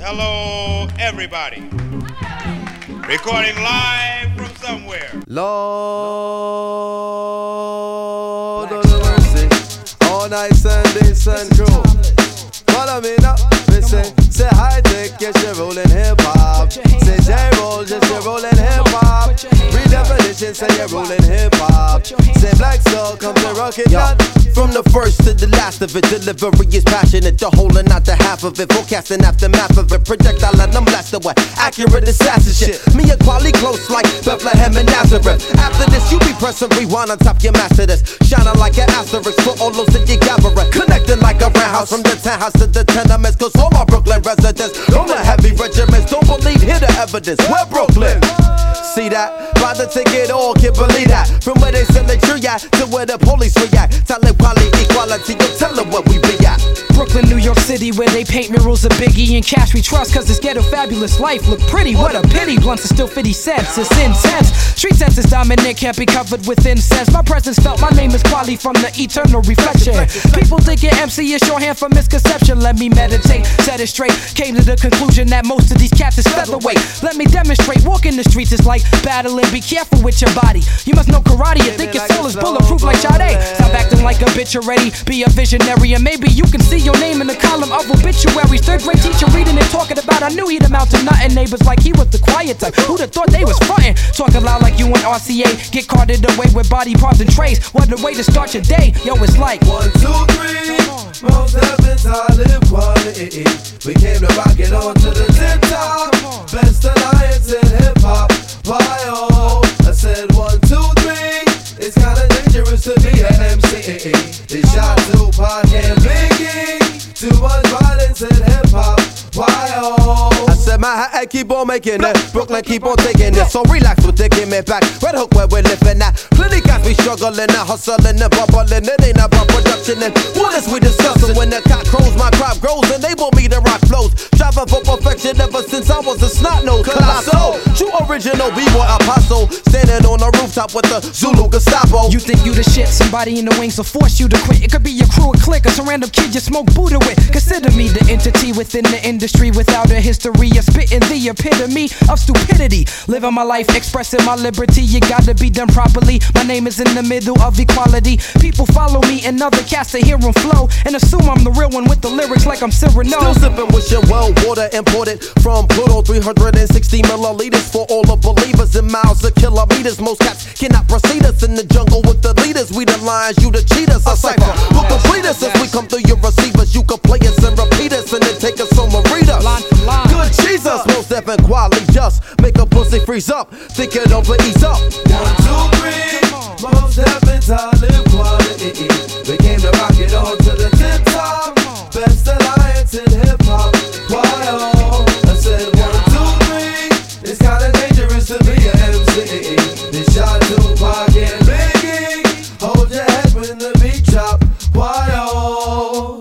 Hello, everybody. Recording live from somewhere. Lord of the mercy. All night Sunday, sun crew. Follow me now. Listen, say hi, take, yes, you're rolling hip hop. Say J-roll, just you're rolling hip hop. Redefinition, say you're rolling hip hop. Say Black Soul, come to rock it down. From the first to the last of it, delivery is passionate. The whole and not the half of it. Forecasting aftermath of it. Projectile and I'm blessed away. Accurate assassin shit. Me and quality close like Bethlehem and Nazareth. After this, you be pressing rewind on top your master this. Shining like an asterisk for all those that you gather. Connecting like a roundhouse from the townhouse to the tenements. Cause all my Brooklyn residents, all the heavy regiments, don't believe, hear the evidence. We're Brooklyn. See that? Buy the ticket, all can't believe that. From where they sell the tree at to where the police react. Talent, quality, equality, you tell them what we be at. Brooklyn, New York City, where they paint murals of Biggie and cash we trust. Cause this ghetto fabulous life look pretty. What a pity, blunts are still 50 cents. It's intense. Street sense is dominant, can't be covered with incense. My presence felt, my name is Quali from the eternal reflection. People thinking MC is shorthand for misconception. Let me meditate, set it straight. Came to the conclusion that most of these cats is featherweight. Let me demonstrate, walking the streets is like battling. Be careful with your body. You must know karate and think your soul is bulletproof like Sade. Stop acting like a bitch already. Be a visionary and maybe you can see your name in the column of obituaries. Third grade teacher reading and talking about I knew he'd amount to nothing. Neighbors like he was the quiet type. Who'd have thought they was frontin'? Talking loud like you and RCA. Get carted away with body parts and trays. What a way to start your day. Yo, it's like 1, 2, 3. Most heavens I live quality. We came to rock it on to the tip top. Best alliance in hip hop. Why oh? I said 1, 2, 3. It's kinda dangerous to be an MC. They shot Tupac and Biggie. Too much violence in hip hop. Why oh? I said Manhattan keep on making it. Brooklyn keep on taking it. So relax with the give me back. Red Hook where we're living at. Plenty guys be struggling and hustling and bubbling. It ain't about production and what is we discussing? When the cock crows, my crop grows and they want me to rock flows. Striving for perfection ever since I was a snot nose. Colossal, true original B-boy apostle. Standing on the rooftop with the Zulu Gestapo. You think you the shit, somebody in the wings will force you to quit. It could be your crew, a clique, or some random kid you smoke Buddha with. Consider me the entity within the industry without a history of spitting the epitome of stupidity. Living my life, expressing my liberty, you gotta be done properly. My name is in the middle of equality. People follow me and other cats to hear them flow and assume I'm the real one with the lyrics like I'm Cyrano. Still sipping with your well water imported from Pluto, 360 milliliters for all the believers in miles of kilometers. Most cats cannot proceed us in the jungle with the leaders. We the lions, you the cheaters. A cipher will complete us as we come through your receivers. You can play us and repeat us and then take us home and read us. Good Jesus, most F and quality just make a pussy freeze up. Think it over, ease up. 1, 2, 3. Most heavens I live quality. We came to rock it on to the tip top. Best alliance in hip hop. Why oh?